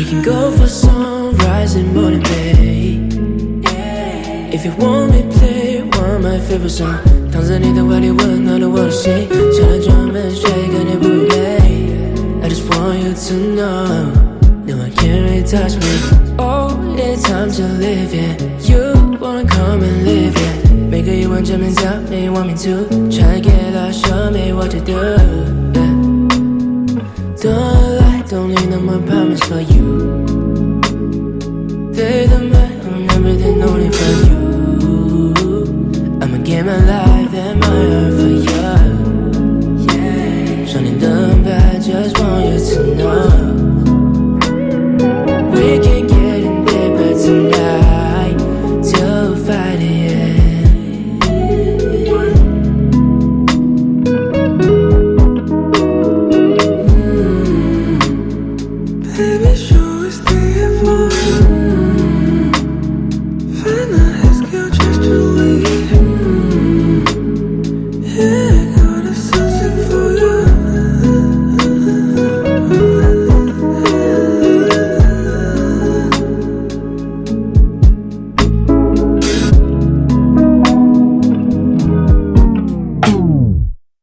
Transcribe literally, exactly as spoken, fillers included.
can go for sunrise and morning, babe. If you want me, play one of my favorite songs. 당在你的怀里温暖了我的心，想来专门睡个你不累。I just want you to know, no one can really touch me. Oh, it's time to live it. You wanna come and live it. 每个夜晚见面 tell me want me to. Try to get out, show me what to do. Yeah. Don't lie, don't need no more promise for you. They don't mind, I'm everything only for you. I'ma give my life and my heart for you. Yeah. 说你等待 just want you to know. We can get in deeper tonight till Friday, yeah. mm. Baby, sure.